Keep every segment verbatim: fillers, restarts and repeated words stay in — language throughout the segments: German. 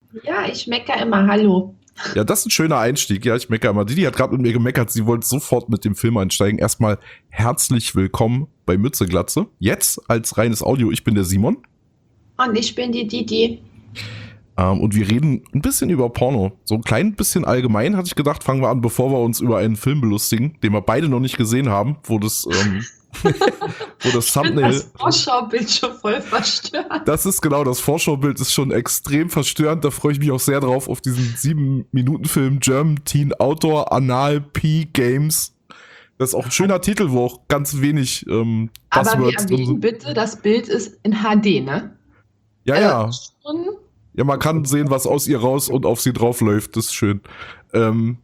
Ja, ich meckere immer. Hallo. Ja, das ist ein schöner Einstieg. Ja, ich meckere immer. Didi hat gerade mit mir gemeckert, sie wollte sofort mit dem Film einsteigen. Erstmal herzlich willkommen bei Mütze Glatze. Jetzt als reines Audio. Ich bin der Simon. Und ich bin die Didi. Ähm, und wir reden ein bisschen über Porno. So ein klein bisschen allgemein, hatte ich gedacht, fangen wir an, bevor wir uns über einen Film belustigen, den wir beide noch nicht gesehen haben, wo das, ähm, wo das Thumbnail. Das Vorschaubild schon voll verstört. Das ist genau, das Vorschaubild ist schon extrem verstörend. Da freue ich mich auch sehr drauf auf diesen sieben Minuten Film German Teen Outdoor Anal P Games. Das ist auch ein schöner Titel, wo auch ganz wenig ähm, Aber wir Buzzwords drin erwähnen sind. bitte, das Bild ist in H D, ne? Ja, Also ja. schon. Ja, man kann sehen, was aus ihr raus und auf sie drauf läuft. Das ist schön. Ähm,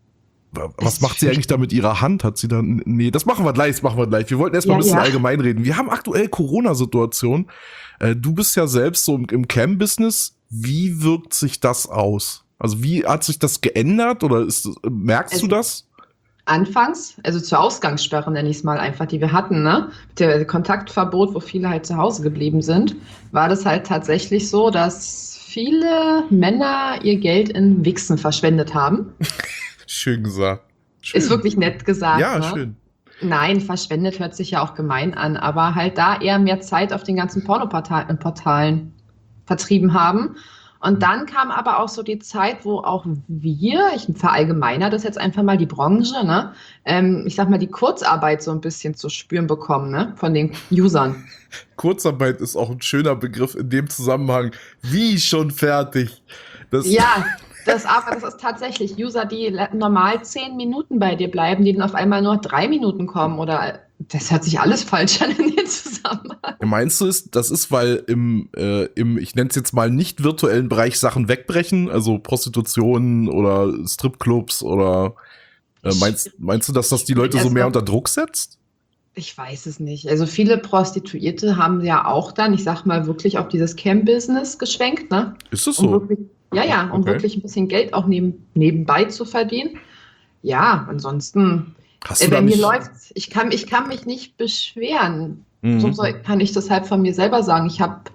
was macht sie eigentlich da mit ihrer Hand? Hat sie dann. Nee, das machen wir gleich, das machen wir gleich. Wir wollten erstmal Ja, ein bisschen ja. allgemein reden. Wir haben aktuell Corona-Situation. Äh, du bist ja selbst so im, im Cam-Business. Wie wirkt sich das aus? Also, wie hat sich das geändert oder ist, merkst Also, du das? Anfangs, also zur Ausgangssperre nenne ich es mal einfach, die wir hatten, ne? Mit der Kontaktverbot, wo viele halt zu Hause geblieben sind, war das halt tatsächlich so, dass viele Männer ihr Geld in Wichsen verschwendet haben. Schön gesagt. Schön. Ist wirklich nett gesagt, Ja, ne? schön. Nein, verschwendet hört sich ja auch gemein an, aber halt da eher mehr Zeit auf den ganzen Pornoportalen Portalen vertrieben haben. Und dann kam aber auch so die Zeit, wo auch wir, ich verallgemeiner das jetzt einfach mal die Branche, ne, ähm, ich sag mal, die Kurzarbeit so ein bisschen zu spüren bekommen, ne, von den Usern. Kurzarbeit ist auch ein schöner Begriff in dem Zusammenhang. Wie schon fertig? Das Ja, das aber das ist tatsächlich User, die le- normal zehn Minuten bei dir bleiben, die dann auf einmal nur drei Minuten kommen oder das hört sich alles falsch an in dem Zusammenhang. Meinst du, ist, das ist, weil im, äh, im ich nenne es jetzt mal nicht virtuellen Bereich Sachen wegbrechen, also Prostitution oder Stripclubs oder äh, meinst, meinst du, dass das die Leute so Also, mehr unter Druck setzt? ich weiß es nicht. Also viele Prostituierte haben ja auch dann, ich sag mal, wirklich auf dieses Cam-Business geschwenkt, ne? Ist das Um so? wirklich, ja, ja, um Okay. wirklich ein bisschen Geld auch neben, nebenbei zu verdienen. Ja, ansonsten, Hast äh, du bei da mir nicht? läuft's. Ich kann, ich kann mich nicht beschweren. So Mhm. soll, kann ich das halt von mir selber sagen. Ich habe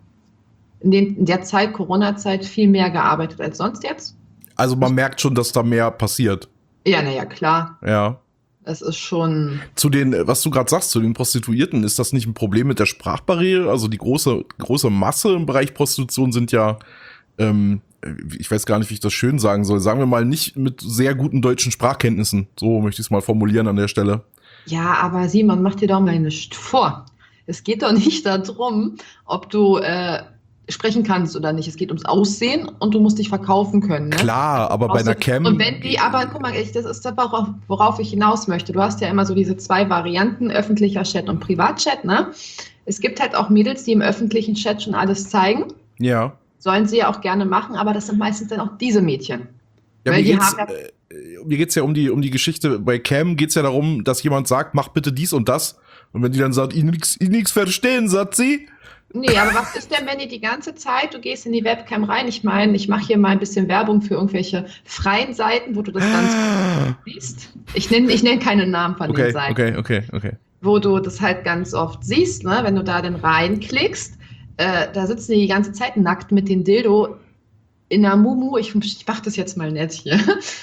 in, den, in der Zeit, Corona-Zeit, viel mehr gearbeitet als sonst jetzt. Also man merkt schon, dass da mehr passiert. Ja, naja, klar. Ja. Es ist schon. Zu den, äh, was du gerade sagst, zu den Prostituierten, ist das nicht ein Problem mit der Sprachbarriere? Also die große, große Masse im Bereich Prostitution sind ja, ähm, ich weiß gar nicht, wie ich das schön sagen soll, sagen wir mal nicht mit sehr guten deutschen Sprachkenntnissen. So möchte ich es mal formulieren an der Stelle. Ja, aber Simon, mach dir doch mal nichts vor. Es geht doch nicht darum, ob du äh, sprechen kannst oder nicht. Es geht ums Aussehen und du musst dich verkaufen können, ne? Klar, aber bei Brauchst einer du- Cam. Und wenn die, aber guck mal, ich, das ist das, worauf, worauf ich hinaus möchte. Du hast ja immer so diese zwei Varianten, öffentlicher Chat und Privatchat, ne? Es gibt halt auch Mädels, die im öffentlichen Chat schon alles zeigen. Ja. Sollen sie ja auch gerne machen, aber das sind meistens dann auch diese Mädchen. Ja, Weil mir die geht's, haben ja äh, mir geht's ja um die, um die Geschichte. Bei Cam geht's ja darum, dass jemand sagt, mach bitte dies und das. Und wenn die dann sagt, ich nix, ich nix verstehen, sagt sie. Nee, aber was ist denn, wenn die die ganze Zeit, du gehst in die Webcam rein, ich meine, ich mache hier mal ein bisschen Werbung für irgendwelche freien Seiten, wo du das ganz gut siehst. Ich nenne ich nenn keine Namen von den Okay, Seiten. okay, okay, okay. Wo du das halt ganz oft siehst, ne? Wenn du da dann reinklickst, äh, da sitzen die die ganze Zeit nackt mit dem Dildo in der Mumu. Ich, ich mach das jetzt mal nett hier.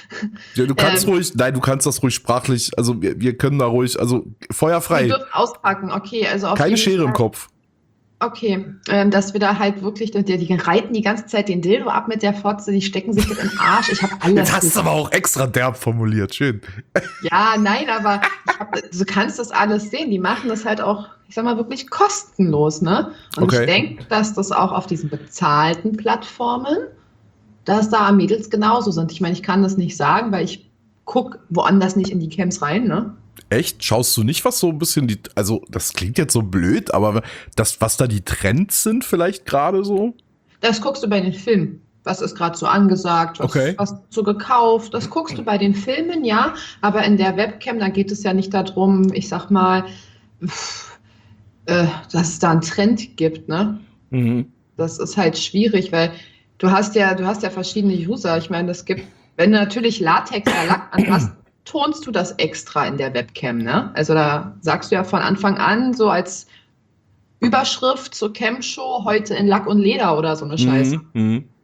Ja, du kannst Ähm, ruhig, nein, du kannst das ruhig sprachlich, also wir, wir können da ruhig, also Die feuerfrei, dürfen auspacken, okay, also auf keine jeden Schere im Fall. Kopf. Okay, ähm, dass wir da halt wirklich, die, die reiten die ganze Zeit den Dildo ab mit der Fotze, die stecken sich das in den Arsch. Ich habe alles. Jetzt hast du aber auch extra derb formuliert, schön. Ja, nein, aber ich hab, du kannst das alles sehen. Die machen das halt auch, ich sag mal, wirklich kostenlos, ne? Und Okay. ich denke, dass das auch auf diesen bezahlten Plattformen, dass da Mädels genauso sind. Ich meine, ich kann das nicht sagen, weil ich guck woanders nicht in die Camps rein, ne? Echt? Schaust du nicht, was so ein bisschen die, also das klingt jetzt so blöd, aber das, was da die Trends sind vielleicht gerade so? Das guckst du bei den Filmen. Was ist gerade so angesagt, was, Okay. was so gekauft, das guckst du bei den Filmen, ja, aber in der Webcam, da geht es ja nicht darum, ich sag mal, pff, äh, dass es da einen Trend gibt, ne? Mhm. Das ist halt schwierig, weil du hast ja, du hast ja verschiedene User. Ich meine, es gibt, wenn du natürlich Latex oder Lack anhast, tonst du das extra in der Webcam, ne? Also da sagst du ja von Anfang an so als Überschrift zur Cam-Show heute in Lack und Leder oder so eine Scheiße. Mhm. Mhm.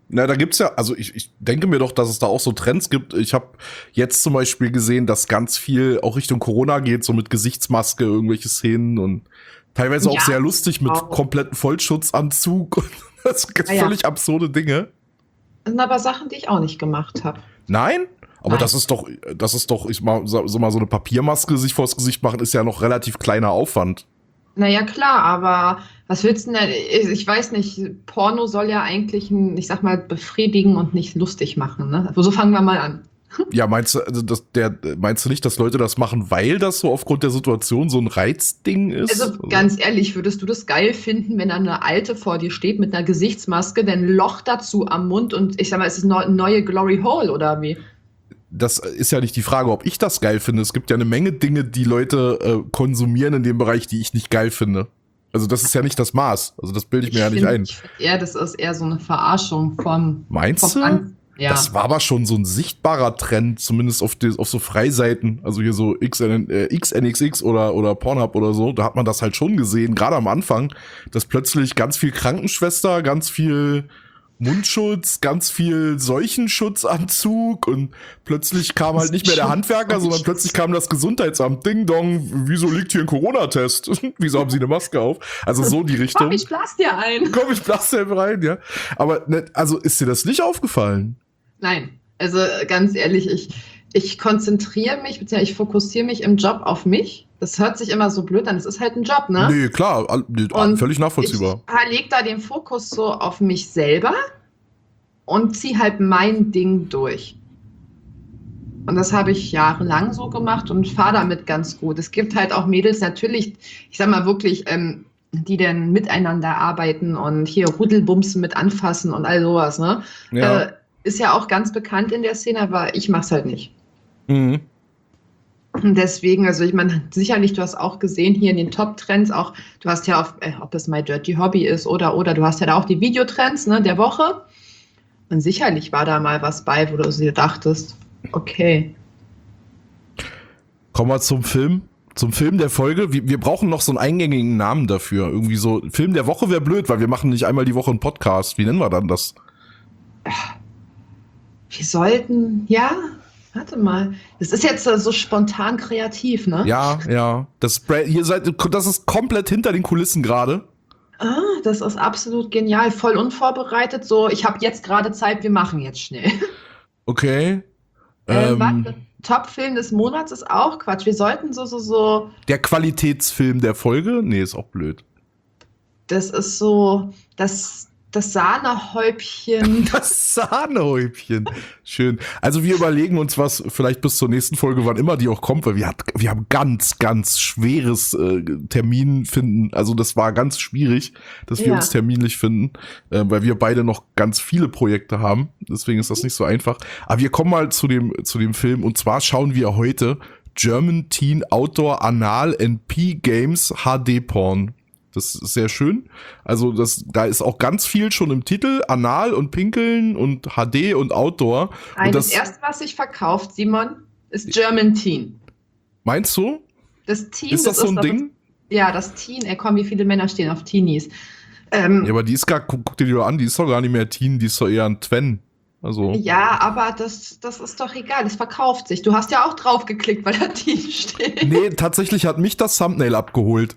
Na, da gibt's ja, also ich, ich denke mir doch, dass es da auch so Trends gibt. Ich habe jetzt zum Beispiel gesehen, dass ganz viel auch Richtung Corona geht, so mit Gesichtsmaske, irgendwelche Szenen und teilweise auch Ja, sehr lustig mit auch. kompletten Vollschutzanzug und das sind Ah, ja. völlig absurde Dinge. Das sind aber Sachen, die ich auch nicht gemacht habe. Nein? Aber Nein. das ist doch, das ist doch, ich mal, so so mal so eine Papiermaske sich vors Gesicht machen, ist ja noch relativ kleiner Aufwand. Naja, klar, aber was willst du denn? Ich weiß nicht, Porno soll ja eigentlich, ein, ich sag mal, befriedigen und nicht lustig machen. Ne? Also so fangen wir mal an. Ja, meinst du, also das, der, meinst du nicht, dass Leute das machen, weil das so aufgrund der Situation so ein Reizding ist? Also ganz ehrlich, würdest du das geil finden, wenn da eine Alte vor dir steht mit einer Gesichtsmaske, dann Loch dazu am Mund und ich sag mal, ist es eine neue Glory Hole oder wie? Das ist ja nicht die Frage, ob ich das geil finde. Es gibt ja eine Menge Dinge, die Leute äh, konsumieren in dem Bereich, die ich nicht geil finde. Also das ist ja nicht das Maß. Also das bilde ich mir ja nicht find, ein. Ich find eher, das ist eher so eine Verarschung vom. Meinst vom du? An ja. Das war aber schon so ein sichtbarer Trend, zumindest auf, die, auf so Freiseiten, also hier so X N, äh, X N X X oder, oder Pornhub oder so, da hat man das halt schon gesehen, gerade am Anfang, dass plötzlich ganz viel Krankenschwester, ganz viel Mundschutz, ganz viel Seuchenschutzanzug und plötzlich kam halt nicht mehr der Handwerker, sondern plötzlich kam das Gesundheitsamt. Ding dong, wieso liegt hier ein Corona-Test? Wieso haben Sie eine Maske auf? Also so die Richtung. Komm, ich blass dir ein. Komm, ich blass dir rein, ja. Aber ne, also ist dir das nicht aufgefallen? Nein, also ganz ehrlich, ich, ich konzentriere mich, beziehungsweise ich fokussiere mich im Job auf mich. Das hört sich immer so blöd an, das ist halt ein Job, ne? Nee, klar, all, nee, Und völlig nachvollziehbar. Ich lege da den Fokus so auf mich selber und ziehe halt mein Ding durch. Und das habe ich jahrelang so gemacht und fahre damit ganz gut. Es gibt halt auch Mädels natürlich, ich sag mal wirklich, ähm, die dann miteinander arbeiten und hier Rudelbumsen mit anfassen und all sowas, ne? Ja. Äh, ist ja auch ganz bekannt in der Szene, aber ich mach's halt nicht. Mhm. Und deswegen, also ich meine, sicherlich, du hast auch gesehen hier in den Top-Trends auch, du hast ja, auf, äh, ob es My Dirty Hobby ist oder, oder, du hast ja da auch die Videotrends, ne, der Woche. Und sicherlich war da mal was bei, wo du dir dachtest, okay. Kommen wir zum Film. Zum Film der Folge. Wir, wir brauchen noch so einen eingängigen Namen dafür. Irgendwie so, Film der Woche wäre blöd, weil wir machen nicht einmal die Woche einen Podcast. Wie nennen wir dann das? Wir sollten, ja, warte mal. Das ist jetzt so spontan kreativ, ne? Ja, ja. Das, ihr seid, das ist komplett hinter den Kulissen gerade. Ah, das ist absolut genial. Voll unvorbereitet. So, ich habe jetzt gerade Zeit, wir machen jetzt schnell. Okay. Ähm, Ähm, warte, Top-Film des Monats ist auch Quatsch. Wir sollten so, so, so. der Qualitätsfilm der Folge? Nee, ist auch blöd. Das ist so das, das Sahnehäubchen. Das Sahnehäubchen. Schön. Also wir überlegen uns was vielleicht bis zur nächsten Folge, wann immer die auch kommt, weil wir, hat, wir haben ganz, ganz schweres äh, Termin finden. Also das war ganz schwierig, dass wir Ja. uns terminlich finden, äh, weil wir beide noch ganz viele Projekte haben. Deswegen ist das nicht so einfach. Aber wir kommen mal zu dem, zu dem Film und zwar schauen wir heute German Teen Outdoor Anal and P-Games H D Porn. Das ist sehr schön. Also das, da ist auch ganz viel schon im Titel. Anal und Pinkeln und H D und Outdoor. Nein, Und das, das, erste, was sich verkauft, Simon, ist German Teen. meinst du? Das Teen, Ist das so ein doch- Ding? Ja, das Teen. Ey, komm, wie viele Männer stehen auf Teenies? Ähm, Ja, aber die ist gar, guck, guck dir die doch an, die ist doch gar nicht mehr Teen, die ist doch eher ein Twen. Also. Ja, aber das, das ist doch egal, es verkauft sich. Du hast ja auch drauf geklickt, weil da Teen steht. Nee, tatsächlich hat mich das Thumbnail abgeholt.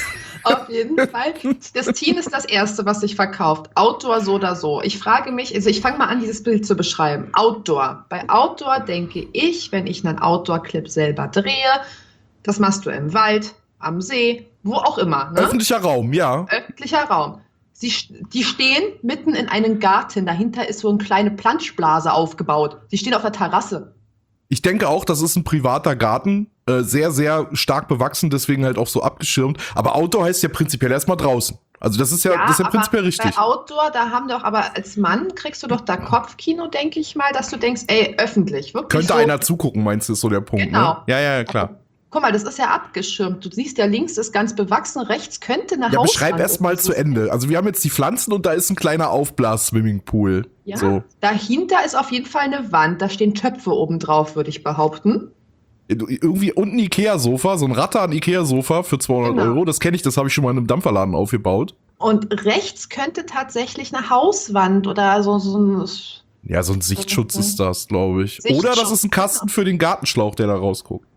Auf jeden Fall. Das Teen ist das Erste, was sich verkauft. Outdoor so oder so. Ich frage mich, also ich fange mal an, dieses Bild zu beschreiben. Outdoor. Bei Outdoor denke ich, wenn ich einen Outdoor-Clip selber drehe, das machst du im Wald, am See, wo auch immer. Ne? Öffentlicher Raum, ja. Öffentlicher Raum. Sie, die stehen mitten in einem Garten. Dahinter ist so eine kleine Planschblase aufgebaut. Sie stehen auf der Terrasse. Ich denke auch, das ist ein privater Garten, äh, sehr, sehr stark bewachsen, deswegen halt auch so abgeschirmt. Aber Outdoor heißt ja prinzipiell erstmal draußen. Also das ist ja, das ist ja aber prinzipiell richtig. Bei Outdoor, da haben doch, aber als Mann kriegst du doch da Kopfkino, denke ich mal, dass du denkst, ey, öffentlich, wirklich. Könnte so. einer zugucken, meinst du, ist so der Punkt, Genau. ne? Ja, ja, ja, klar. Guck mal, das ist ja abgeschirmt. Du siehst ja, links ist ganz bewachsen, rechts könnte eine Ja, Hauswand beschreib erst mal oder so zu Ende. Also wir haben jetzt die Pflanzen und da ist ein kleiner Aufblas-Swimmingpool. Ja, So. dahinter ist auf jeden Fall eine Wand, da stehen Töpfe oben drauf, würde ich behaupten. Irgendwie unten ein Ikea-Sofa, so ein Rattan-Ikea-Sofa für zweihundert Genau. Euro. Das kenne ich, das habe ich schon mal in einem Dampferladen aufgebaut. Und rechts könnte tatsächlich eine Hauswand oder so, so ein Ja, so ein Sichtschutz ist das, glaube ich. Sichtschutz, Oder das ist ein Kasten für den Gartenschlauch, der da rausguckt.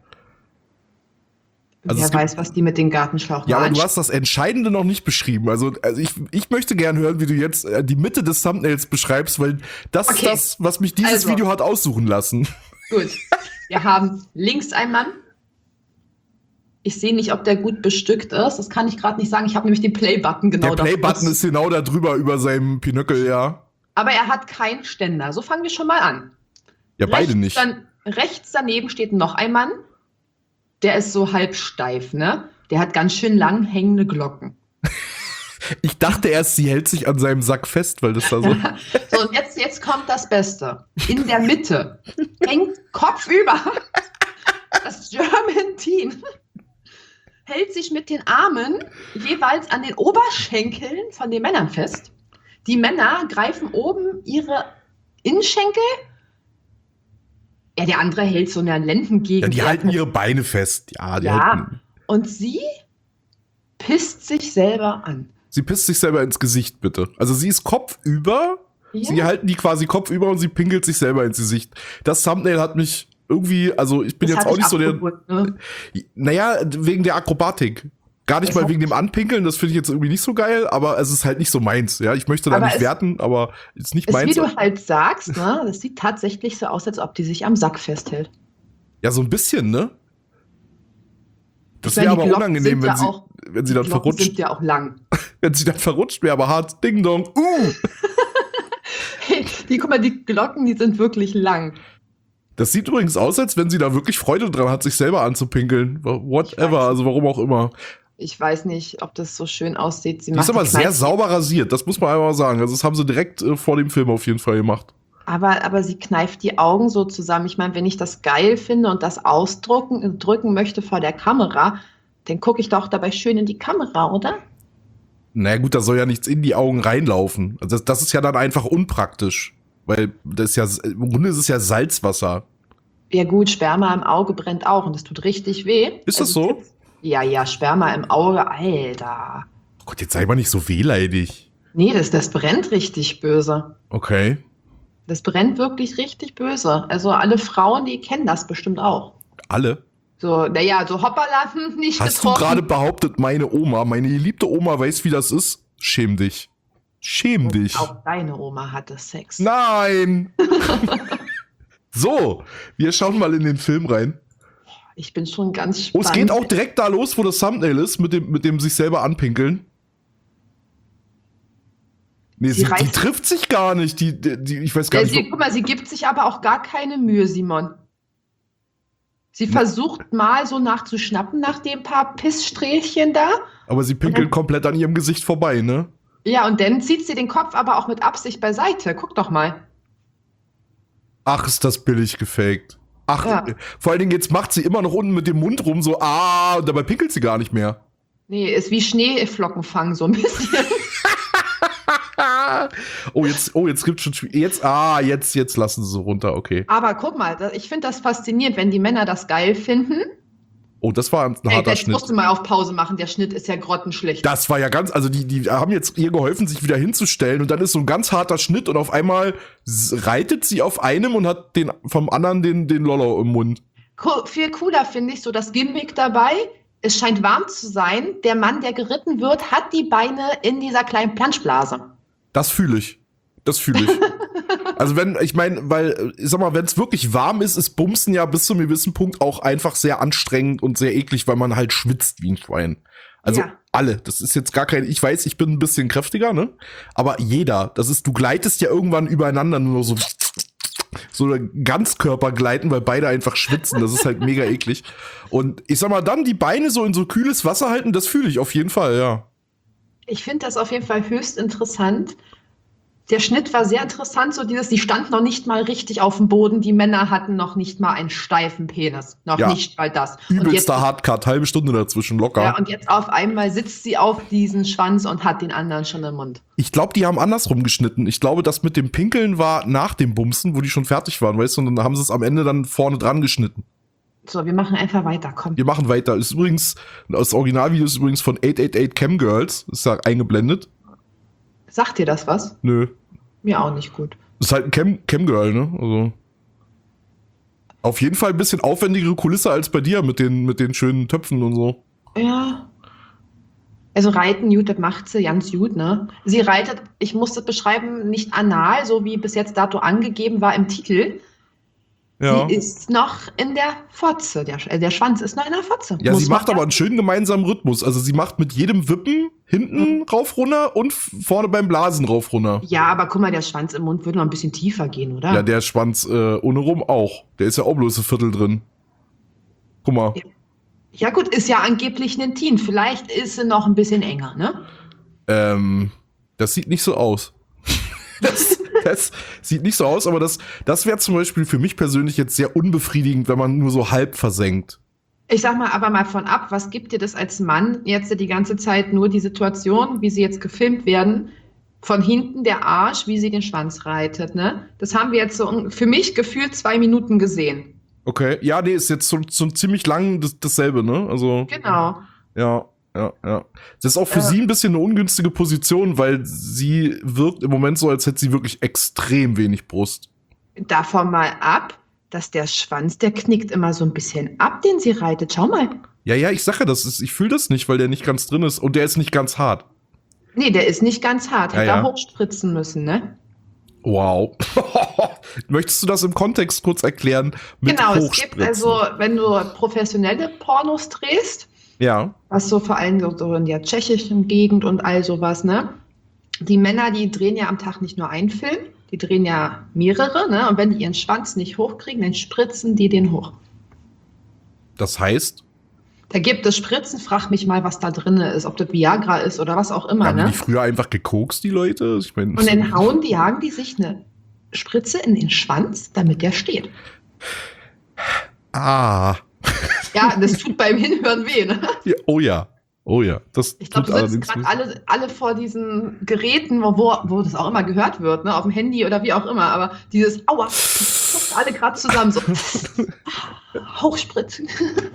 Also Wer es gibt- weiß, was die mit dem Gartenschlauch Ja, aber machen. du hast das Entscheidende noch nicht beschrieben. Also, also ich, ich möchte gern hören, wie du jetzt äh, die Mitte des Thumbnails beschreibst, weil das Okay. ist das, was mich dieses Also. Video hat aussuchen lassen. Gut. Wir haben links einen Mann. Ich sehe nicht, ob der gut bestückt ist. Das kann ich gerade nicht sagen. Ich habe nämlich den Play-Button genau Der Play-Button davor. ist genau da drüber über seinem Pinöckel, ja. Aber er hat keinen Ständer. So fangen wir schon mal an. Ja, beide rechts nicht. Dann, rechts daneben steht noch ein Mann. Der ist so halb steif, ne? Der hat ganz schön lang hängende Glocken. Ich dachte erst, sie hält sich an seinem Sack fest, weil das da so. So, und jetzt, jetzt kommt das Beste. In der Mitte hängt kopfüber das German Teen. Hält sich mit den Armen jeweils an den Oberschenkeln von den Männern fest. Die Männer greifen oben ihre Innenschenkel. Ja, der andere hält so eine Lendengegend. Ja, die halten ihre Beine fest. Ja, die Ja. halten. Und sie pisst sich selber an. Sie pisst sich selber ins Gesicht, bitte. Also sie ist kopfüber. Ja. Sie halten die quasi kopfüber und sie pinkelt sich selber ins Gesicht. Das Thumbnail hat mich irgendwie, also ich bin Das jetzt hat auch dich nicht so der. abgeholt, ne? Naja, wegen der Akrobatik. Gar nicht Das mal hat- wegen dem Anpinkeln, das finde ich jetzt irgendwie nicht so geil, aber es ist halt nicht so meins. Ja, ich möchte da Aber nicht es- werten, aber ist nicht Ist, wie meins. du halt sagst, ne? Das sieht tatsächlich so aus, als ob die sich am Sack festhält. Ja, so ein bisschen, ne? Das Ich meine, wäre die aber Glocken unangenehm, sind wenn ja sie, auch- wenn sie Die dann Glocken verrutscht. sind ja auch lang. Wenn sie dann verrutscht wäre, aber hart. Ding dong. Uh! Die, guck mal, die Glocken, die sind wirklich lang. Das sieht übrigens aus, als wenn sie da wirklich Freude dran hat, sich selber anzupinkeln. Whatever, also warum auch immer. Ich weiß nicht, ob das so schön aussieht. Sie Die ist macht aber die sehr Kneipe- sauber rasiert, das muss man einmal sagen. Also das haben sie direkt äh, vor dem Film auf jeden Fall gemacht. Aber, aber sie kneift die Augen so zusammen. Ich meine, wenn ich das geil finde und das ausdrücken drücken möchte vor der Kamera, dann gucke ich doch dabei schön in die Kamera, oder? Naja gut, da soll ja nichts in die Augen reinlaufen. Also das, das ist ja dann einfach unpraktisch. Weil das ist ja, im Grunde ist es ja Salzwasser. Ja gut, Sperma im Auge brennt auch und das tut richtig weh. Ist das Also, so? Ja, ja, Sperma im Auge, Alter. Oh Gott, jetzt sei mal nicht so wehleidig. Nee, das, das brennt richtig böse. Okay. Das brennt wirklich richtig böse. Also alle Frauen, die kennen das bestimmt auch. Alle? So, naja, so hoppala, hm, nicht Hast du getroffen. gerade behauptet, meine Oma, meine geliebte Oma weiß, wie das ist? Schäm dich. Schäm dich. Auch deine Oma hatte Sex. Nein! So, wir schauen mal in den Film rein. Ich bin schon ganz Oh, spannend. es geht auch direkt da los, wo das Thumbnail ist, mit dem, mit dem sich selber anpinkeln. Nee, Sie sie, die reißt- trifft sich gar nicht. Die, die, die ich weiß gar Ja, nicht. sie, wo- guck mal, sie gibt sich aber auch gar keine Mühe, Simon. Sie versucht mal so nachzuschnappen nach dem paar Pissstrählchen da. Aber sie pinkelt komplett an ihrem Gesicht vorbei, ne? Ja, und dann zieht sie den Kopf aber auch mit Absicht beiseite. Guck doch mal. Ach, ist das billig gefaked. Ach, Ja. äh, vor allen Dingen jetzt macht sie immer noch unten mit dem Mund rum, so, ah, und dabei pinkelt sie gar nicht mehr. Nee, ist wie Schneeflocken fangen so ein bisschen. Oh, jetzt, oh, jetzt gibt's schon, Schwie- jetzt, ah, jetzt, jetzt lassen sie so runter, okay. Aber guck mal, da- ich finde das faszinierend, wenn die Männer das geil finden. Oh, das war ein Ey, harter jetzt Schnitt. musst du mal auf Pause machen, der Schnitt ist ja grottenschlecht. Das war ja ganz, also die, die haben jetzt ihr geholfen, sich wieder hinzustellen und dann ist so ein ganz harter Schnitt und auf einmal s- reitet sie auf einem und hat den vom anderen den, den Lollo im Mund. Co viel cooler finde ich so das Gimmick dabei. Es scheint warm zu sein. Der Mann, der geritten wird, hat die Beine in dieser kleinen Planschblase. Das fühle ich. Das fühle ich. Also wenn, ich meine, weil, ich sag mal, wenn es wirklich warm ist, ist Bumsen ja bis zu einem gewissen Punkt auch einfach sehr anstrengend und sehr eklig, weil man halt schwitzt wie ein Schwein. Also Ja. alle, das ist jetzt gar kein, ich weiß, ich bin ein bisschen kräftiger, ne? Aber jeder, das ist, du gleitest ja irgendwann übereinander nur noch so, so ein Ganzkörper gleiten, weil beide einfach schwitzen, das ist halt mega eklig. Und ich sag mal, dann die Beine so in so kühles Wasser halten, das fühle ich auf jeden Fall, ja. Ich finde das auf jeden Fall höchst interessant. Der Schnitt war sehr interessant, so dieses, die standen noch nicht mal richtig auf dem Boden, die Männer hatten noch nicht mal einen steifen Penis. Noch Ja. nicht mal das. Und jetzt, Übelster Hardcut, halbe Stunde dazwischen, locker. ja, und jetzt auf einmal sitzt sie auf diesen Schwanz und hat den anderen schon im Mund. Ich glaube, die haben andersrum geschnitten. Ich glaube, das mit dem Pinkeln war nach dem Bumsen, wo die schon fertig waren, weißt du, und dann haben sie es am Ende dann vorne dran geschnitten. So, wir machen einfach weiter, komm. Wir machen weiter. Ist übrigens, das Originalvideo ist übrigens von acht acht acht Camgirls. Ist da eingeblendet. Sagt dir das was? Nö. Mir auch nicht gut. Ist halt ein Cam Camgirl, ne? Also. Auf jeden Fall ein bisschen aufwendigere Kulisse als bei dir mit den, mit den schönen Töpfen und so. Ja. Also reiten, gut, das macht sie ganz gut, ne? Sie reitet, ich muss das beschreiben, nicht anal, so wie bis jetzt dato angegeben war im Titel. Ja. Sie ist noch in der Fotze. Der, äh, der Schwanz ist noch in der Fotze. Ja, Muss sie man macht aber einen schönen gemeinsamen Rhythmus. Also sie macht mit jedem Wippen hinten rauf runter und vorne beim Blasen rauf runter. Ja, aber guck mal, der Schwanz im Mund würde noch ein bisschen tiefer gehen, oder? Ja, der Schwanz äh, ohne rum auch. Der ist ja auch bloß ein Viertel drin. Guck mal. Ja. Ja gut, ist ja angeblich ein Teen. Vielleicht ist sie noch ein bisschen enger, ne? Ähm, das sieht nicht so aus. das, das sieht nicht so aus, aber das, das wäre zum Beispiel für mich persönlich jetzt sehr unbefriedigend, wenn man nur so halb versenkt. Ich sag mal aber mal von ab, was gibt dir das als Mann jetzt die ganze Zeit nur die Situation, wie sie jetzt gefilmt werden, von hinten der Arsch, wie sie den Schwanz reitet, ne? Das haben wir jetzt so für mich gefühlt zwei Minuten gesehen. Okay, ja, nee, ist jetzt so, so ziemlich lang das, dasselbe, ne? Also. Genau. Ja, ja, ja. Das ist auch für Äh. sie ein bisschen eine ungünstige Position, weil sie wirkt im Moment so, als hätte sie wirklich extrem wenig Brust. Davon mal ab, dass der Schwanz, der knickt immer so ein bisschen ab, den sie reitet. Schau mal. Ja, ja, ich sage das, ist, ich fühle das nicht, weil der nicht ganz drin ist und der ist nicht ganz hart. Nee, der ist nicht ganz hart. Ja, Hätte ja. er hochspritzen müssen, ne? Wow. Möchtest du das im Kontext kurz erklären? Mit Genau, es Hochspritzen? gibt also, wenn du professionelle Pornos drehst, Ja, was so vor allem so, so in der tschechischen Gegend und all sowas, ne? Die Männer, die drehen ja am Tag nicht nur einen Film, die drehen ja mehrere, ne? Und wenn die ihren Schwanz nicht hochkriegen, dann spritzen die den hoch. das heißt, Da gibt es Spritzen, frag mich mal, was da drin ist, ob das Viagra ist oder was auch immer, haben ne? die früher einfach gekokst, die Leute? Ich mein, Und dann hauen die, jagen die sich eine Spritze in den Schwanz, damit der steht. Ah. Ja, das tut beim Hinhören weh, ne? Ja, oh ja. Oh ja. Das Ich glaube, tut du sitzen allerdings gerade nicht. alle, alle vor diesen Geräten, wo, wo, wo das auch immer gehört wird, ne? Auf dem Handy oder wie auch immer. Aber dieses Aua, das alle gerade zusammen so hochspritzen.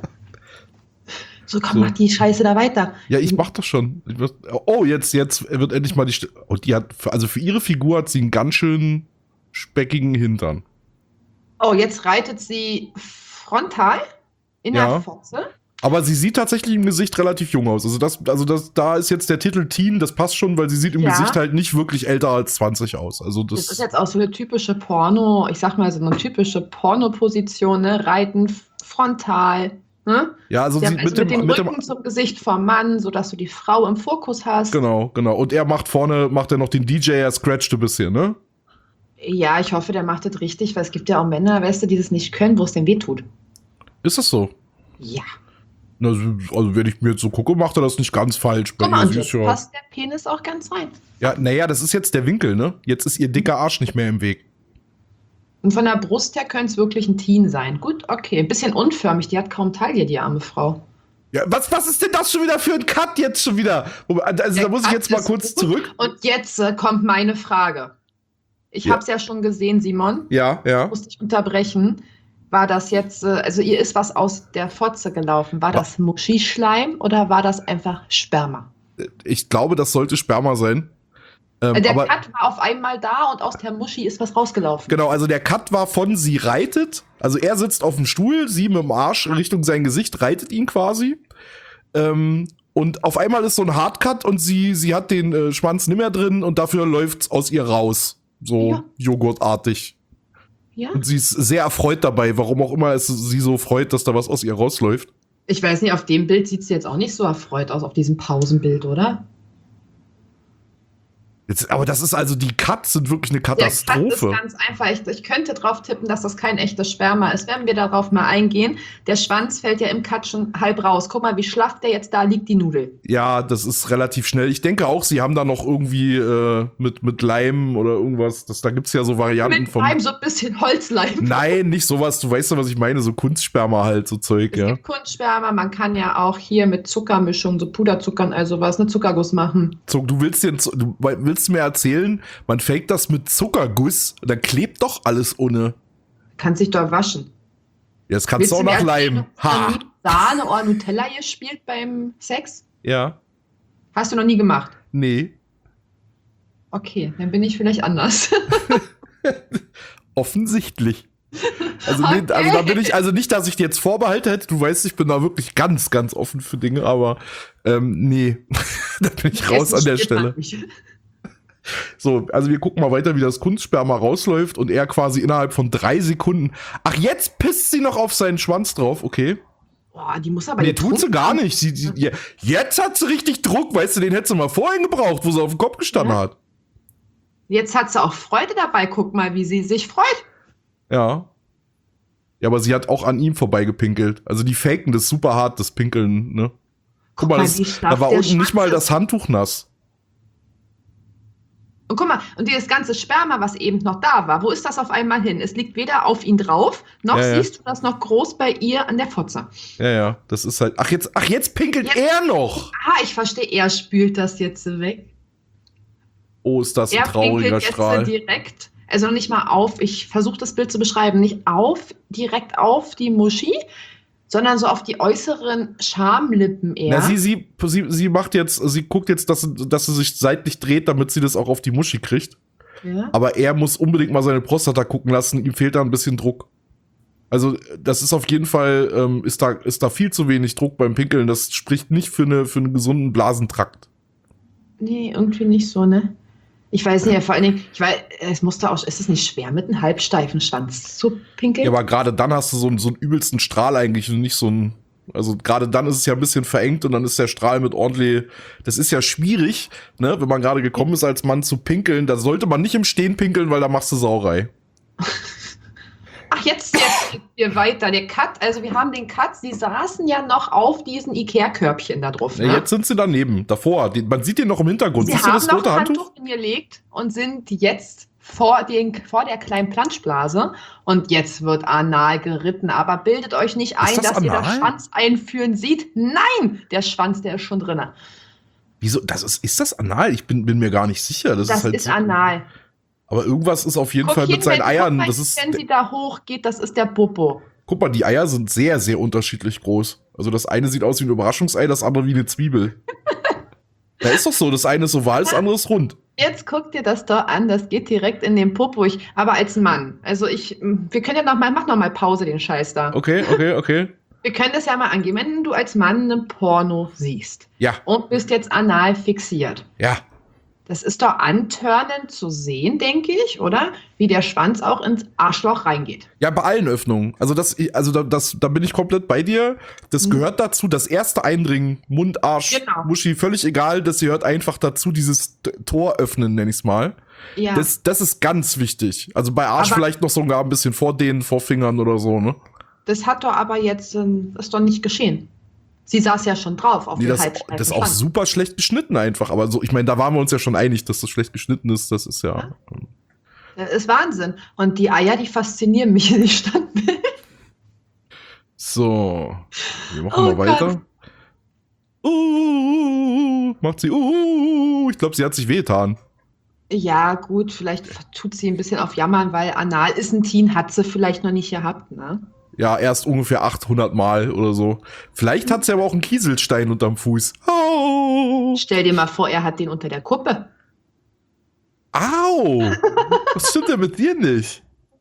So, komm, So. mach die Scheiße da weiter. Ja, ich mach das schon. Ich mach- Oh, jetzt, jetzt wird endlich mal die. St Und die hat, also für ihre Figur hat sie einen ganz schön speckigen Hintern. Oh, jetzt reitet sie frontal in Ja. der Fotze. Aber sie sieht tatsächlich im Gesicht relativ jung aus. Also das, also das, da ist jetzt der Titel Teen, das passt schon, weil sie sieht im Ja. Gesicht halt nicht wirklich älter als zwanzig aus. Also das. Das ist jetzt auch so eine typische Porno, ich sag mal so eine typische Pornoposition, ne? Reiten f- frontal, ne? ja, also Der, sie also mit dem, mit dem mit Rücken dem, zum Gesicht vom Mann, sodass du die Frau im Fokus hast. genau, genau. Und er macht vorne, macht er noch den D J, er scratcht ein bisschen, ne? Ja, ich hoffe, der macht das richtig, weil es gibt ja auch Männer, weißt du, die das nicht können, wo es denn weh tut. Ist das so? Ja. Na, Also, wenn ich mir jetzt so gucke, macht er das nicht ganz falsch. Bei Guck mal, ihr. und Sie jetzt ist ja, passt der Penis auch ganz rein. ja, naja, das ist jetzt der Winkel, ne? Jetzt ist ihr dicker Arsch nicht mehr im Weg. Und von der Brust her könnte es wirklich ein Teen sein. Gut, okay. Ein bisschen unförmig, die hat kaum Taille, die arme Frau. Ja, was, was ist denn das schon wieder für ein Cut jetzt schon wieder? Also, Der da muss ich Cut jetzt mal ist kurz gut. zurück. Und jetzt äh, kommt meine Frage. Ich Ja. habe es ja schon gesehen, Simon. Ja, ja. Musste ich unterbrechen. War das jetzt, äh, also ihr ist was aus der Fotze gelaufen. War das Muschischleim oder war das einfach Sperma? Ich glaube, das sollte Sperma sein. Ähm, Äh, der aber Cut war auf einmal da und aus der Muschi ist was rausgelaufen. genau, also der Cut war von sie reitet. Also er sitzt auf dem Stuhl, sie mit dem Arsch Richtung sein Gesicht, reitet ihn quasi. Ähm, und auf einmal ist so ein Hardcut und sie, sie hat den äh, Schwanz nicht mehr drin und dafür läuft's aus ihr raus. So Ja. joghurtartig. Ja? Und sie ist sehr erfreut dabei, warum auch immer es sie so freut, dass da was aus ihr rausläuft. Ich weiß nicht, auf dem Bild sieht sie jetzt auch nicht so erfreut aus, auf diesem Pausenbild, oder? Jetzt, aber das ist also, die Cuts sind wirklich eine Der Cut Katastrophe. ist ganz einfach. Ich, ich könnte drauf tippen, dass das kein echtes Sperma ist. Wenn wir darauf mal eingehen, der Schwanz fällt ja im Cut schon halb raus. Guck mal, wie schlaff der jetzt da liegt, die Nudel. Ja, das ist relativ schnell. Ich denke auch, sie haben da noch irgendwie äh, mit, mit Leim oder irgendwas. Das, da gibt's ja so Varianten Mit von. einem so ein bisschen Holzleim. Nein, nicht sowas. Du weißt ja, was ich meine. So Kunstsperma halt, so Zeug, Es ja. gibt Kunstsperma, man kann ja auch hier mit Zuckermischung, so Puderzucker und all sowas, eine Zuckerguss machen. So, du willst dir, du willst mir erzählen, man faked das mit Zuckerguss, dann klebt doch alles ohne. Kann sich doch waschen. Jetzt kannst du auch nach Leim. Ha! Hast du nie Sahne oder Nutella gespielt beim Sex? Ja. Hast du noch nie gemacht? Nee. Okay, dann bin ich vielleicht anders. Offensichtlich. Also, okay. nee, also da bin ich, also nicht, dass ich dir jetzt Vorbehalte hätte, du weißt, ich bin da wirklich ganz, ganz offen für Dinge, aber ähm, nee, da bin ich raus an der Stelle. So, also wir gucken mal weiter, wie das Kunstsperma rausläuft und er quasi innerhalb von drei Sekunden, ach, jetzt pisst sie noch auf seinen Schwanz drauf, okay. Boah, die muss aber Nee, tut sie gar nicht. Sie, sie, jetzt hat sie richtig Druck, weißt du, den hättest du mal vorhin gebraucht, wo sie auf dem Kopf gestanden ja. hat. Jetzt hat sie auch Freude dabei, guck mal, wie sie sich freut. Ja. Ja, aber sie hat auch an ihm vorbeigepinkelt. Also die faken das super hart, das Pinkeln, ne? Guck, guck mal, das, da war unten nicht mal das Handtuch nass. Und guck mal, und dieses ganze Sperma, was eben noch da war, wo ist das auf einmal hin? Es liegt weder auf ihn drauf, noch ja, siehst ja. du das noch groß bei ihr an der Fotze. Ja, ja, das ist halt, ach jetzt, ach jetzt pinkelt jetzt, er noch. Ah, ich verstehe, er spült das jetzt weg. Oh, ist das ein er trauriger Strahl. Jetzt direkt, also nicht mal auf, ich versuche das Bild zu beschreiben, nicht auf, direkt auf die Muschi, sondern so auf die äußeren Schamlippen eher. Na, sie, sie, sie, sie macht jetzt, sie guckt jetzt, dass, dass sie sich seitlich dreht, damit sie das auch auf die Muschi kriegt. Ja. Aber er muss unbedingt mal seine Prostata gucken lassen, ihm fehlt da ein bisschen Druck. Also, das ist auf jeden Fall, ähm, ist da, ist da viel zu wenig Druck beim Pinkeln. Das spricht nicht für, eine, für einen gesunden Blasentrakt. Nee, irgendwie nicht so, ne? Ich weiß nicht, vor allen Dingen, ich weiß, es musste auch, ist es nicht schwer, mit einem halbsteifen Schwanz zu pinkeln? Ja, aber gerade dann hast du so einen, so einen übelsten Strahl eigentlich und nicht so ein, also gerade dann ist es ja ein bisschen verengt und dann ist der Strahl mit ordentlich, das ist ja schwierig, ne, wenn man gerade gekommen ist als Mann zu pinkeln, da sollte man nicht im Stehen pinkeln, weil da machst du Sauerei. Ach, jetzt, jetzt geht wir weiter. Der Cut, also wir haben den Cut, sie saßen ja noch auf diesen Ikea-Körbchen da drauf. Ne? Ja, jetzt sind sie daneben, davor. Die, man sieht den noch im Hintergrund. Sie Siehst haben du das noch rote ein Handtuch? Handtuch hingelegt und sind jetzt vor, den, vor der kleinen Planschblase. Und jetzt wird anal geritten. Aber bildet euch nicht ein, das dass anal? ihr das Schwanz einführen seht. Nein, der Schwanz, der ist schon drin. Wieso? Das ist, ist das anal? Ich bin, bin mir gar nicht sicher. Das, das ist, halt ist so, anal. Aber irgendwas ist auf jeden Guck Fall mit seinen Eiern. Mal, das ist, wenn sie da hochgeht, das ist der Popo. Guck mal, die Eier sind sehr, sehr unterschiedlich groß. Also das eine sieht aus wie ein Überraschungsei, das andere wie eine Zwiebel. Da ist doch so, das eine ist oval, das andere ist rund. Jetzt guck dir das doch an, das geht direkt in den Popo. Ich, aber als Mann, also ich, wir können ja noch mal, mach noch mal Pause, den Scheiß da. Okay, okay, okay. Wir können das ja mal angehen, wenn du als Mann eine Porno siehst. Ja. Und bist jetzt anal fixiert. Ja. Das ist doch antörnend zu sehen, denke ich, oder? Wie der Schwanz auch ins Arschloch reingeht. Ja, bei allen Öffnungen. Also das, also da, das, da bin ich komplett bei dir. Das mhm. gehört dazu, das erste Eindringen, Mund, Arsch, genau. Muschi, völlig egal. Das gehört einfach dazu, dieses Tor öffnen, nenn ich's mal. Ja. Das, das ist ganz wichtig. Also bei Arsch aber vielleicht noch sogar ein bisschen vor denen, vor Fingern oder so, ne? Das hat doch aber jetzt, ähm, ist doch nicht geschehen. Sie saß ja schon drauf auf nee, das, das ist auch super schlecht geschnitten einfach. Aber so, ich meine, da waren wir uns ja schon einig, dass das schlecht geschnitten ist. Das ist ja. ja. Das ist Wahnsinn. Und die Eier, die faszinieren mich in die Standbild. So. Wir machen oh, mal weiter. Uh, macht sie. Uh, ich glaube, sie hat sich wehgetan. Ja, gut, vielleicht tut sie ein bisschen auf Jammern, weil Anal ist ein Teen, hat sie vielleicht noch nicht gehabt, ne? Ja, erst ungefähr achthundert Mal oder so. Vielleicht hat sie aber auch einen Kieselstein unterm Fuß. Oh. Stell dir mal vor, er hat den unter der Kuppe. Au! Was stimmt denn mit dir nicht?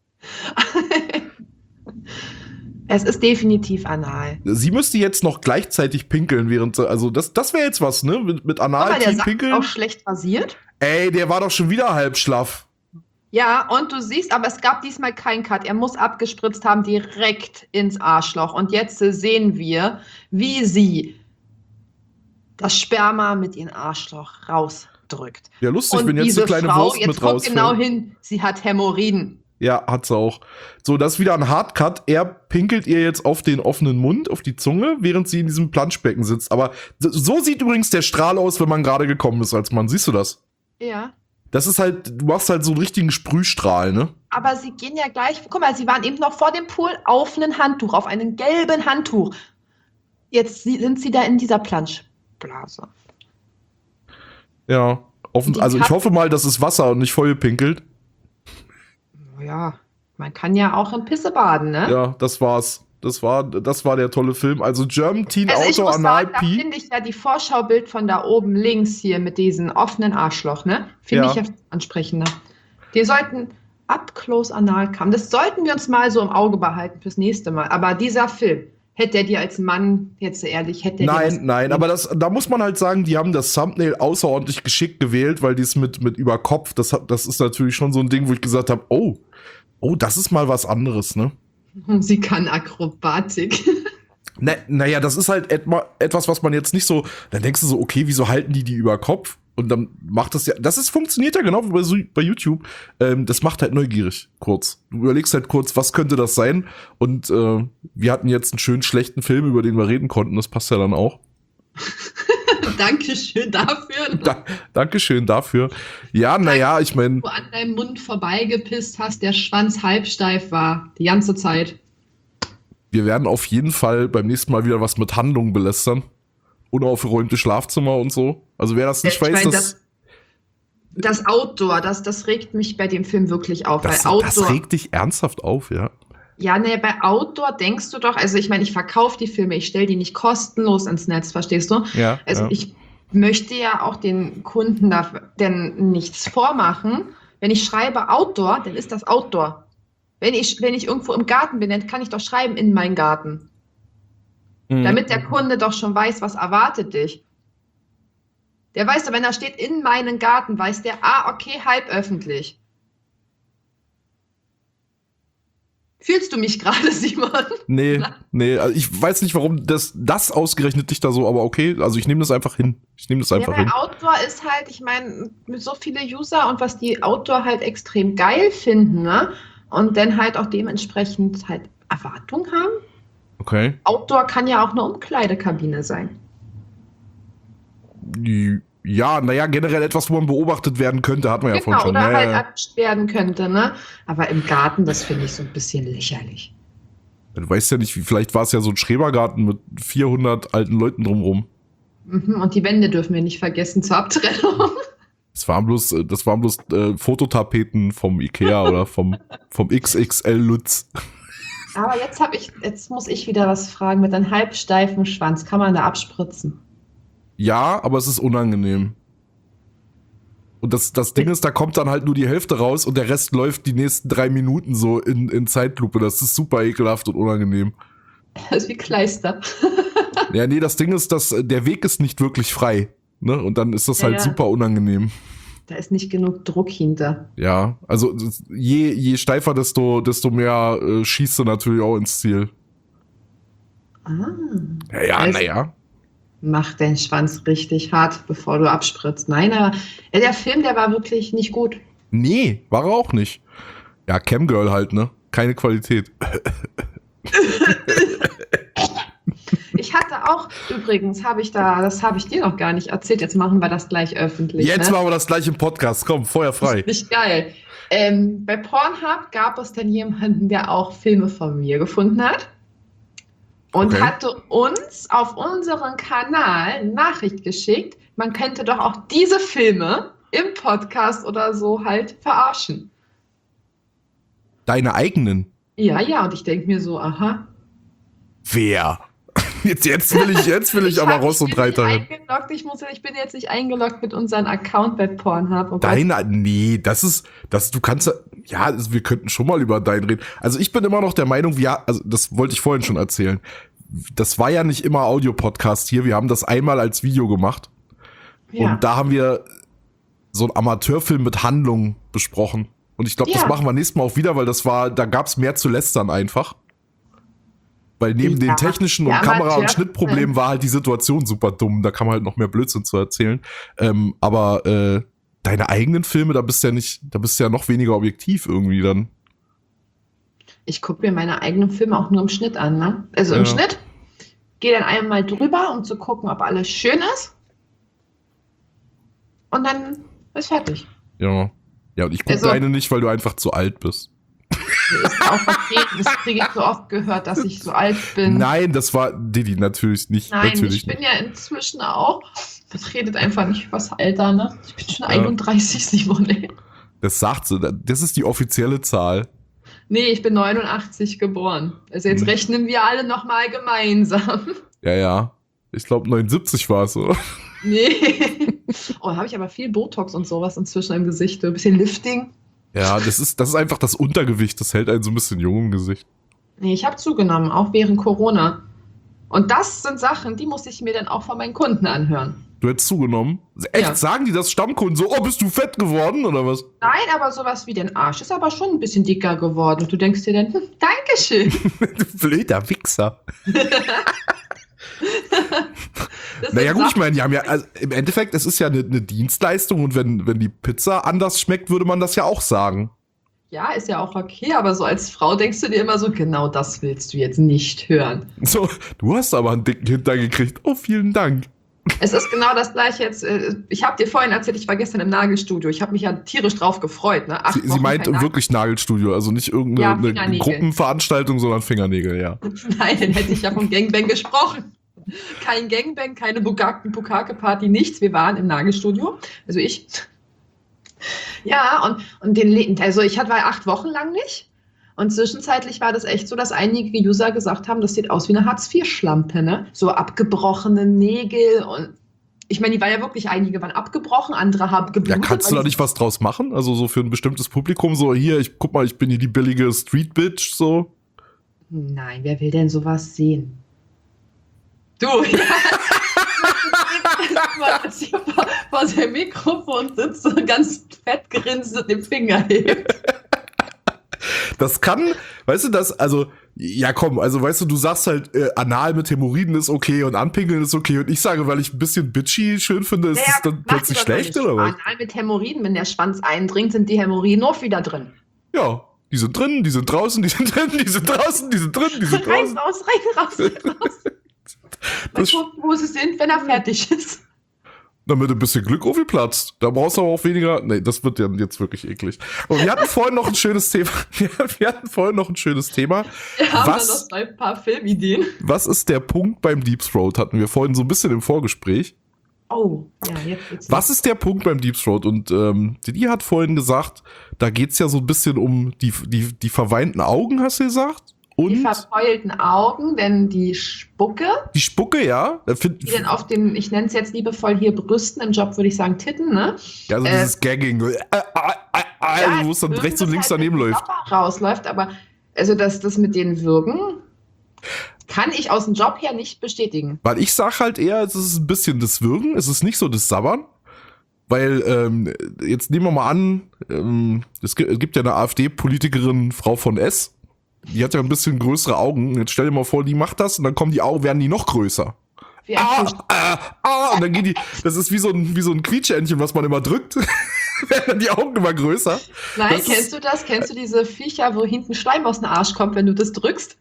Es ist definitiv anal. Sie müsste jetzt noch gleichzeitig pinkeln, während sie, also das, das wäre jetzt was, ne? Mit, mit anal pinkeln. Der pinkeln. Sack ist auch schlecht rasiert. Ey, der war doch schon wieder halb schlaff. Ja, und du siehst, aber es gab diesmal keinen Cut. Er muss abgespritzt haben, direkt ins Arschloch. Und jetzt sehen wir, wie sie das Sperma mit ihrem Arschloch rausdrückt. Ja, lustig, und wenn jetzt eine kleine Frau, Wurst jetzt mit rausfällt. Genau hin, sie hat Hämorrhoiden. Ja, hat sie auch. So, das ist wieder ein Hardcut. Er pinkelt ihr jetzt auf den offenen Mund, auf die Zunge, während sie in diesem Planschbecken sitzt. Aber so sieht übrigens der Strahl aus, wenn man gerade gekommen ist als Mann. Siehst du das? Ja. Das ist halt, du machst halt so einen richtigen Sprühstrahl, ne? Aber sie gehen ja gleich, guck mal, sie waren eben noch vor dem Pool auf einem Handtuch, auf einem gelben Handtuch. Jetzt sind sie da in dieser Planschblase. Ja, offen, also ich hoffe mal, das ist Wasser und nicht voll pinkelt. Ja, man kann ja auch in Pisse baden, ne? Ja, das war's. Das war, das war der tolle Film. Also German Teen Also ich Auto muss Anal sagen, da P. finde ich ja die Vorschaubild von da oben links hier mit diesem offenen Arschloch, ne? Finde Ja. ich ja ansprechender. Die sollten up close anal kommen. Das sollten wir uns mal so im Auge behalten fürs nächste Mal. Aber dieser Film, hätte er dir als Mann, jetzt ehrlich, hätte er dir was Nein, nein, gegeben? aber das, da muss man halt sagen, die haben das Thumbnail außerordentlich geschickt gewählt, weil die es mit, mit über Kopf, das, hat- das ist natürlich schon so ein Ding, wo ich gesagt habe, oh, oh, das ist mal was anderes, ne? Sie kann Akrobatik. Na, naja, das ist halt etma, etwas, was man jetzt nicht so, dann denkst du so, okay, wieso halten die die über Kopf? Und dann macht das ja, das ist, funktioniert ja genau wie bei, Su- bei YouTube. Ähm, das macht halt neugierig, kurz. Du überlegst halt kurz, was könnte das sein? Und äh, wir hatten jetzt einen schönen schlechten Film, über den wir reden konnten. Das passt ja dann auch. Dankeschön dafür. Da, Dankeschön dafür. Ja, naja, ich meine, Du an deinem Mund vorbeigepisst hast, der Schwanz halbsteif war. Die ganze Zeit. wir werden auf jeden Fall beim nächsten Mal wieder was mit Handlungen belästern. Unaufgeräumte Schlafzimmer und so. Also wer das nicht Ich weiß, mein, das, Das Outdoor, das, das regt mich bei dem Film wirklich auf. das, weil Outdoor, das regt dich ernsthaft auf, ja. ja, ne, bei Outdoor denkst du doch, also ich meine, ich verkaufe die Filme, ich stelle die nicht kostenlos ins Netz, verstehst du? Ja, Also ja. ich möchte ja auch den Kunden da denn nichts vormachen. Wenn ich schreibe Outdoor, dann ist das Outdoor. Wenn ich, wenn ich irgendwo im Garten bin, dann kann ich doch schreiben in meinen Garten. Mhm. Damit der Kunde doch schon weiß, was erwartet dich. Der weiß doch, wenn da steht in meinen Garten, weiß der, ah, okay, halb öffentlich. Fühlst du mich gerade, Simon? Nee, nee, also ich weiß nicht, warum das, das ausgerechnet dich da so, aber okay, also ich nehme das einfach hin. Ich nehme das einfach Ja, hin. bei Outdoor ist halt, ich meine, mit so viele User und was die Outdoor halt extrem geil finden, ne? Und dann halt auch dementsprechend halt Erwartungen haben. Okay. Outdoor kann ja auch eine Umkleidekabine sein. Die- Ja, naja, generell etwas, wo man beobachtet werden könnte, hat man ja Genau, vorhin schon. oder Ja, halt ja. erwischt werden könnte, ne? Aber im Garten, das finde ich so ein bisschen lächerlich. Du weißt ja nicht, wie, vielleicht war es ja so ein Schrebergarten mit vierhundert alten Leuten drumrum. Mhm, und die Wände dürfen wir nicht vergessen zur Abtrennung. Das waren bloß, äh, das waren bloß äh, Fototapeten vom Ikea oder vom, vom X X L Lutz. Aber jetzt habe ich, jetzt muss ich wieder was fragen. Mit einem halbsteifen Schwanz, kann man da abspritzen? Ja, aber es ist unangenehm. Und das, das Ding ist, da kommt dann halt nur die Hälfte raus und der Rest läuft die nächsten drei Minuten so in, in Zeitlupe. Das ist super ekelhaft und unangenehm. Das ist wie Kleister. Ja, nee, das Ding ist, dass äh, der Weg ist nicht wirklich frei. Ne? Und dann ist das Ja, halt ja. super unangenehm. Da ist nicht genug Druck hinter. Ja, also das- je, je steifer, desto, desto mehr äh, schießt du natürlich auch ins Ziel. Ah. Ja, ja, Also- naja. Mach den Schwanz richtig hart, bevor du abspritzt. Nein, aber ja, der Film, der war wirklich nicht gut. Nee, war er auch nicht. Ja, Camgirl halt, ne? Keine Qualität. Ich hatte auch, übrigens, habe ich da, das habe ich dir noch gar nicht erzählt, jetzt machen wir das gleich öffentlich. Jetzt ne? machen wir das gleich im Podcast. Komm, Feuer frei. Das ist nicht geil. Ähm, bei Pornhub gab es dann jemanden, der auch Filme von mir gefunden hat. Und Okay. hatte uns auf unseren Kanal eine Nachricht geschickt, man könnte doch auch diese Filme im Podcast oder so halt verarschen. Deine eigenen. Ja, ja, und ich denke mir so, aha. Wer? Jetzt, jetzt will ich, jetzt will ich, aber hab- Ross und bin nicht Reiter hin. eingeloggt, ich, muss, ich bin jetzt nicht eingeloggt mit unserem Account bei Pornhub. Oh Gott. Deine, nee, das ist, das, du kannst, ja, also wir könnten schon mal über deinen reden. Also ich bin immer noch der Meinung, ja, also das wollte ich vorhin schon erzählen. Das war ja nicht immer Audio-Podcast hier. Wir haben das einmal als Video gemacht. Ja. Und da haben wir so einen Amateurfilm mit Handlung besprochen. Und ich glaube, das Ja. machen wir nächstes Mal auch wieder, weil das war, da gab's mehr zu lästern einfach. Weil neben Ja, den technischen und der Kamera- und Amateurfilm. Schnittproblemen war halt die Situation super dumm. Da kann man halt noch mehr Blödsinn zu erzählen. Ähm, aber äh, deine eigenen Filme, da bist du ja nicht, da bist du ja noch weniger objektiv irgendwie dann. Ich gucke mir meine eigenen Filme auch nur im Schnitt an, ne? Also im Ja. Schnitt, gehe dann einmal drüber, um zu gucken, ob alles schön ist. Und dann ist fertig. Ja. Ja, und ich gucke Also- deine nicht, weil du einfach zu alt bist. Ist auch vertreten, das kriege ich so oft gehört, dass ich so alt bin. Nein, das war Didi natürlich nicht. Nein, natürlich ich bin nicht. ja inzwischen auch, das redet einfach nicht übers Alter, ne? Ich bin schon Ja. einunddreißig, Simone. Das sagt sie. Das ist die offizielle Zahl. Nee, ich bin neunundachtzig geboren. Also jetzt Hm. rechnen wir alle nochmal gemeinsam. Ja, ja. Ich glaube neunundsiebzig war es, oder? Nee. Oh, habe ich aber viel Botox und sowas inzwischen im Gesicht. Ein bisschen Lifting. Ja, das ist, das ist einfach das Untergewicht. Das hält einen so ein bisschen jung im Gesicht. Nee, ich habe zugenommen, auch während Corona. Und das sind Sachen, die muss ich mir dann auch von meinen Kunden anhören. Du hättest zugenommen? Echt? Ja. Sagen die das Stammkunden so, oh, bist du fett geworden oder was? Nein, aber sowas wie den Arsch ist aber schon ein bisschen dicker geworden. Und du denkst dir dann, hm, Dankeschön. Du blöder Wichser. Das Naja sind gut, ich Sachen- meine, die haben ja, also im Endeffekt, es ist ja eine, eine Dienstleistung und wenn, wenn die Pizza anders schmeckt, würde man das ja auch sagen. Ja, ist ja auch okay, aber so als Frau denkst du dir immer so, genau das willst du jetzt nicht hören. So, du hast aber einen dicken Hintern gekriegt. Oh, vielen Dank. Es ist genau das gleiche jetzt. äh, Ich habe dir vorhin erzählt, ich war gestern im Nagelstudio. Ich habe mich ja tierisch drauf gefreut. Ne? Acht Sie, sie Wochen meint kein Nagel- wirklich Nagelstudio, also nicht Ja, irgendeine eine Fingernägel. Gruppenveranstaltung, sondern Fingernägel, ja. Nein, dann hätte ich ja vom Gangbang gesprochen. Kein Gangbang, keine Bukake-Party, nichts. Wir waren im Nagelstudio. Also ich. Ja, und, und den, Le- also ich hatte war acht Wochen lang nicht. Und zwischenzeitlich war das echt so, dass einige User gesagt haben, das sieht aus wie eine Hartz vier Schlampe, ne? So abgebrochene Nägel und ich meine, die waren ja wirklich, einige waren abgebrochen, andere haben Ja, geblutet. kannst du weil da die- nicht was draus machen? Also so für ein bestimmtes Publikum, so hier, ich guck mal, ich bin hier die billige Street Bitch, so. Nein, wer will denn sowas sehen? Du, ja. Als hier vor, vor seinem Mikrofon sitzt und ganz fett grinst und den Finger hebt. Das kann, weißt du, das, also, ja komm, also weißt du, du sagst halt, äh, anal mit Hämorrhoiden ist okay und anpinkeln ist okay und ich sage, weil ich ein bisschen bitchy schön finde, ist Naja, es dann mach plötzlich dir das schlecht doch nicht. oder was? Anal mit Hämorrhoiden, wenn der Schwanz eindringt, sind die Hämorrhoiden auch wieder drin. Ja, die sind drin, die sind draußen, die sind drin, die sind draußen, die sind drin, die sind Rein, draußen. raus, rein, raus, rein, raus. Mal Das, gucken, wo sie sind, wenn er fertig ist. damit ein bisschen Glück aufgeplatzt. Da brauchst du aber auch weniger. Nee, das wird ja jetzt wirklich eklig. Aber wir hatten vorhin noch ein schönes Thema. Wir hatten vorhin noch ein schönes Thema. Wir haben Was? dann noch zwei paar Filmideen. Was ist der Punkt beim Deep Throat? Hatten wir vorhin so ein bisschen im Vorgespräch. Oh, ja, jetzt wird's. Was ist der Punkt beim Deep Throat? Und ähm, die hat vorhin gesagt, da geht's ja so ein bisschen um die, die, die verweinten Augen, hast du gesagt? Die Und verbeulten Augen, denn die Spucke, die Spucke, ja. Da find, die dann auf den, ich nenne es jetzt liebevoll hier Brüsten, im Job würde ich sagen Titten, ne? ja, so äh, dieses Gagging, äh, äh, äh, äh, wo es dann rechts und links daneben läuft. Rausläuft, aber also dass das mit den Würgen kann ich aus dem Job her nicht bestätigen. Weil ich sag halt eher, es ist ein bisschen das Würgen, es ist nicht so das Sabbern. Weil, ähm, jetzt nehmen wir mal an, ähm, es gibt, es gibt ja eine AfD-Politikerin, Frau von S., die hat ja ein bisschen größere Augen. Jetzt stell dir mal vor, die macht das und dann kommen die Augen, werden die noch größer. Wie ein Ah, Fisch. ah, ah, und dann geht die, das ist wie so ein, wie so ein Quietschentchen, was man immer drückt. Werden dann die Augen immer größer. Nein, das kennst ist- du das? Kennst du diese Viecher, wo hinten Schleim aus dem Arsch kommt, wenn du das drückst?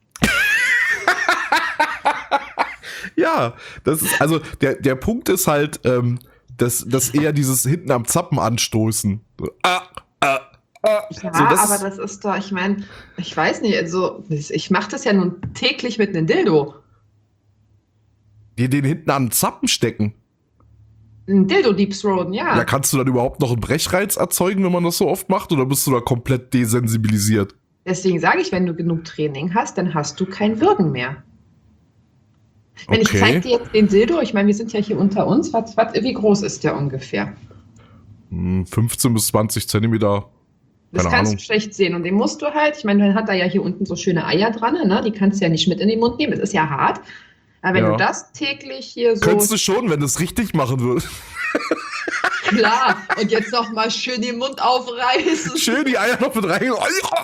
Ja, das ist, also, der, der Punkt ist halt, ähm, dass, dass eher dieses hinten am Zappen anstoßen. So, ah, ah, ah. Ja, so, das aber ist, das ist doch, ich meine, ich weiß nicht, also ich mache das ja nun täglich mit einem Dildo. die den hinten an den Zappen stecken. Ein Dildo Deep Throaten, ja. Ja, kannst du dann überhaupt noch einen Brechreiz erzeugen, wenn man das so oft macht, oder bist du da komplett desensibilisiert? Deswegen sage ich, wenn du genug Training hast, dann hast du kein Würgen mehr. Wenn ich Okay. zeige dir jetzt den Dildo, ich meine, wir sind ja hier unter uns, was, was, wie groß ist der ungefähr? Hm, fünfzehn bis zwanzig Zentimeter. Das Keine kannst Ahnung. du schlecht sehen und den musst du halt, ich meine, dann hat er ja hier unten so schöne Eier dran, ne? Die kannst du ja nicht mit in den Mund nehmen, das ist ja hart. Aber wenn Ja. du das täglich hier so, Könntest du schon, wenn du es richtig machen würdest. klar, und jetzt noch mal schön den Mund aufreißen. Schön die Eier noch mit rein.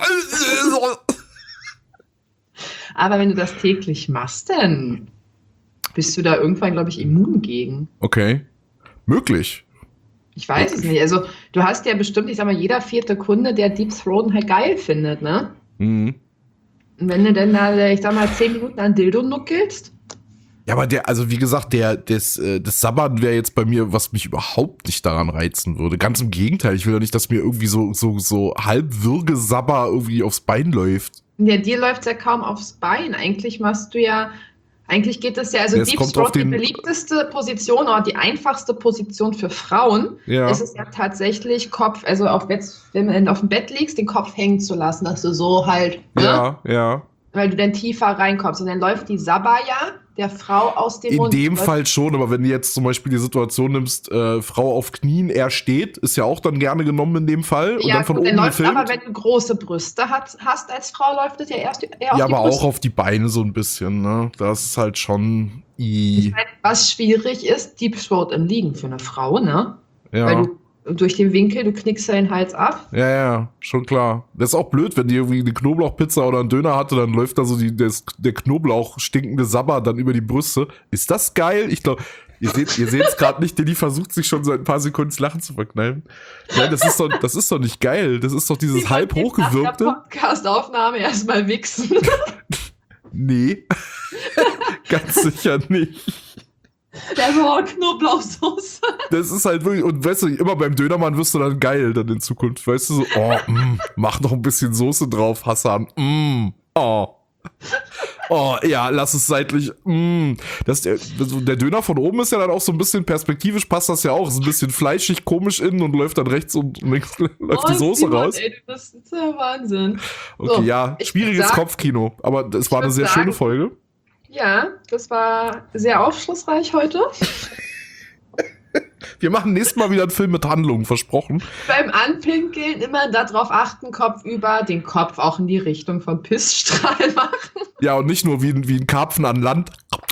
Aber wenn du das täglich machst, dann bist du da irgendwann, glaube ich, immun gegen. Okay. Möglich. Ich weiß es nicht. Also, du hast ja bestimmt, ich sag mal, jeder vierte Kunde, der Deep Throaten halt geil findet, ne? Mhm. Und wenn du dann da, ich sag mal, zehn Minuten an Dildo nuckelst, Ja, aber der, also wie gesagt, der, das, äh, das Sabbern wäre jetzt bei mir, was mich überhaupt nicht daran reizen würde. Ganz im Gegenteil, ich will ja nicht, dass mir irgendwie so, so, so halb Würgesabber irgendwie aufs Bein läuft. ja, dir läuft ja kaum aufs Bein. Eigentlich machst du ja Eigentlich geht es ja, also Es Deep kommt auf Throat, die den- beliebteste Position oder die einfachste Position für Frauen Ja. ist es ja tatsächlich Kopf, also auf Bett, wenn du auf dem Bett liegst, den Kopf hängen zu lassen, dass du so halt, ne? Ja, ja. Weil du dann tiefer reinkommst. Und dann läuft die Sabba ja der Frau aus dem In Mund. dem Läuft- Fall schon, aber wenn du jetzt zum Beispiel die Situation nimmst, äh, Frau auf Knien, er steht, ist ja auch dann gerne genommen in dem Fall. Und Ja, dann von gut, dann oben läuft gefilmt. aber, wenn du große Brüste hat, hast als Frau, läuft es ja erst eher auf Ja, die aber Brüste. auch auf die Beine so ein bisschen, ne? Das ist halt schon. Ich I. meine, was schwierig ist, Deep Throat im Liegen für eine Frau, ne? Weil Ja. du durch den Winkel, du knickst ja den Hals ab. Ja, ja, schon klar. Das ist auch blöd, wenn die irgendwie eine Knoblauchpizza oder einen Döner hatte, dann läuft da so die, des, der Knoblauch stinkende Sabber dann über die Brüste. Ist das geil? Ich glaube, ihr seht, ihr seht es gerade nicht, denn die versucht sich schon seit ein paar Sekunden das Lachen zu verkneifen. Nein, das ist doch, das ist doch nicht geil. Das ist doch dieses Die halb wollen jetzt Nach hochgewirkte. der Podcast-Aufnahme erstmal wichsen. Nee. Ganz sicher nicht. Der so Knoblauchsoße. Das ist halt wirklich, und weißt du, immer beim Dönermann wirst du dann geil dann in Zukunft. Weißt du, so, oh, mm, mach noch ein bisschen Soße drauf, Hassan. Mm, oh. Oh, ja, lass es seitlich. Mm. Das, der, der Döner von oben ist ja dann auch so ein bisschen perspektivisch, passt das ja auch. Ist ein bisschen fleischig, komisch innen und läuft dann rechts und links läuft die Soße Simon, raus. Ey, das ist ja Wahnsinn. Okay, So, ja, ich schwieriges würd sagen- Kopfkino. Aber es war ich eine würd sehr sagen- schöne Folge. Ja, das war sehr aufschlussreich heute. Wir machen nächstes Mal wieder einen Film mit Handlung, versprochen. Beim Anpinkeln immer darauf achten, Kopf über, den Kopf auch in die Richtung vom Pissstrahl machen. Ja, und nicht nur wie, ein- wie ein Karpfen an Land.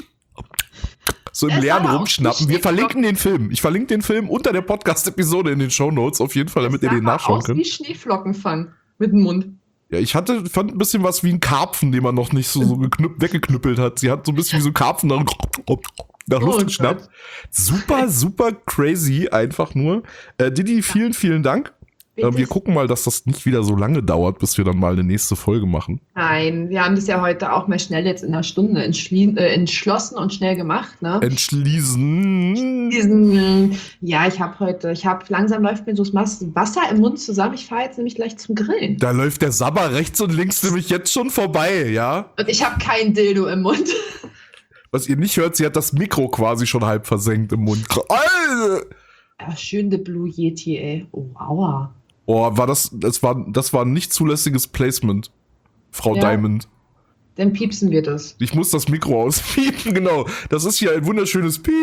So im Das Leeren war auch rumschnappen. die Wir verlinken den Film. Ich verlinke den Film unter der Podcast-Episode in den Shownotes auf jeden Fall, damit ihr Das den sah nachschauen aus könnt. wie Schneeflockenfang mit dem Mund. Ja, ich hatte, fand ein bisschen was wie ein Karpfen, den man noch nicht so, so geknüpp, weggeknüppelt hat. Sie hat so ein bisschen wie so ein Karpfen nach, nach Luft Oh geschnappt. Super, super crazy, einfach nur. Äh, Didi, vielen, vielen Dank. Äh, wir Bitte. gucken mal, dass das nicht wieder so lange dauert, bis wir dann mal eine nächste Folge machen. Nein, wir haben das ja heute auch mal schnell jetzt in einer Stunde entschli- äh, entschlossen und schnell gemacht, ne? Entschließen. Diesen, ja, ich habe heute, ich habe, langsam läuft mir so das Mas- Wasser im Mund zusammen. Ich fahre jetzt nämlich gleich zum Grillen. Da läuft der Sabber rechts und links nämlich jetzt schon vorbei, ja? Und ich habe kein Dildo im Mund. Was ihr nicht hört, sie hat das Mikro quasi schon halb versenkt im Mund. Alter! Ja, schön der Blue Yeti, ey. Oh, aua. Oh, war das, das war, das war ein nicht zulässiges Placement, Frau Ja. Diamond. Dann piepsen wir das. Ich muss das Mikro auspiepen, genau. Das ist hier ein wunderschönes Piep.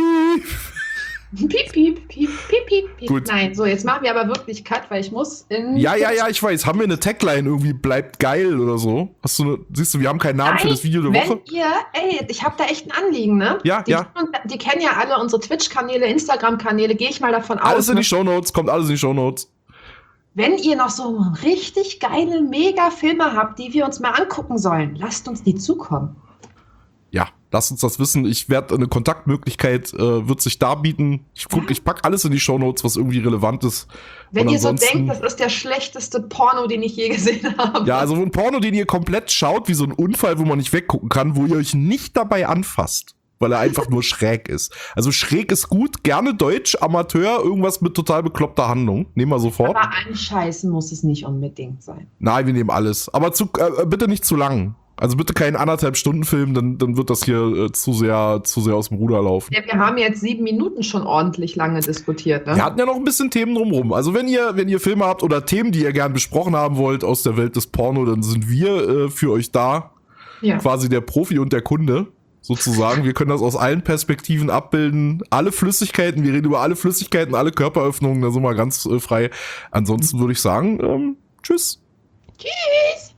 Piep, piep, piep, piep, piep, piep. Gut. Nein, so, jetzt machen wir aber wirklich Cut, weil ich muss in... Ja, ja, ja, ich weiß. Haben wir eine Tagline irgendwie, bleibt geil oder so? Hast du eine, siehst du, wir haben keinen Namen für Nein, das Video der wenn Woche. ihr, ey, ich habe da echt ein Anliegen, ne? Ja, die, ja. Die kennen ja alle unsere Twitch-Kanäle, Instagram-Kanäle, gehe ich mal davon Alles aus. in Ne? die Shownotes, kommt alles in die Shownotes. Wenn ihr noch so richtig geile Mega-Filme habt, die wir uns mal angucken sollen, lasst uns die zukommen. Ja, lasst uns das wissen. Ich werde eine Kontaktmöglichkeit, äh, wird sich da bieten. Ich guck, ich pack alles in die Shownotes, was irgendwie relevant ist. Wenn Und ihr so ansonsten- denkt, das ist der schlechteste Porno, den ich je gesehen habe. Ja, also so ein Porno, den ihr komplett schaut, wie so ein Unfall, wo man nicht weggucken kann, wo ihr euch nicht dabei anfasst, weil er einfach nur schräg ist. Also schräg ist gut, gerne Deutsch, Amateur, irgendwas mit total bekloppter Handlung. Nehmen wir sofort. Aber anscheißen muss es nicht unbedingt sein. Nein, wir nehmen alles. Aber zu, äh, bitte nicht zu lang. Also bitte keinen anderthalb Stunden Film, dann, dann wird das hier äh, zu sehr, zu sehr aus dem Ruder laufen. Ja, wir haben jetzt sieben Minuten schon ordentlich lange diskutiert, ne? Wir hatten ja noch ein bisschen Themen drumrum. Also wenn ihr, wenn ihr Filme habt oder Themen, die ihr gern besprochen haben wollt aus der Welt des Porno, dann sind wir äh, für euch da. Ja. Quasi der Profi und der Kunde, sozusagen. Wir können das aus allen Perspektiven abbilden. Alle Flüssigkeiten, wir reden über alle Flüssigkeiten, alle Körperöffnungen, da sind wir ganz äh, frei. Ansonsten würde ich sagen, ähm, tschüss. Tschüss!